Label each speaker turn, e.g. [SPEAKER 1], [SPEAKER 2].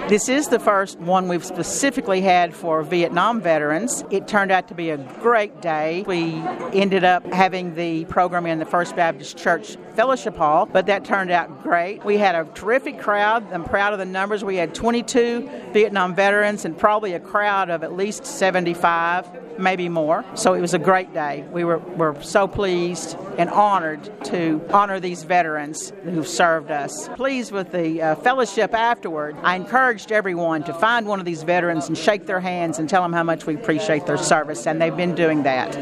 [SPEAKER 1] This is the first one we've specifically had for Vietnam veterans. It turned out to be a great day. We ended up having the program in the First Baptist Church Fellowship Hall, but that turned out great. We had a terrific crowd. I'm proud of the numbers. We had 22 Vietnam veterans and probably a crowd of at least 75, maybe more. So it was a great day. We're so pleased and honored to honor these veterans who've served us. Pleased with the fellowship afterward. I encouraged everyone to find one of these veterans and shake their hands and tell them how much we appreciate their service, and they've been doing that.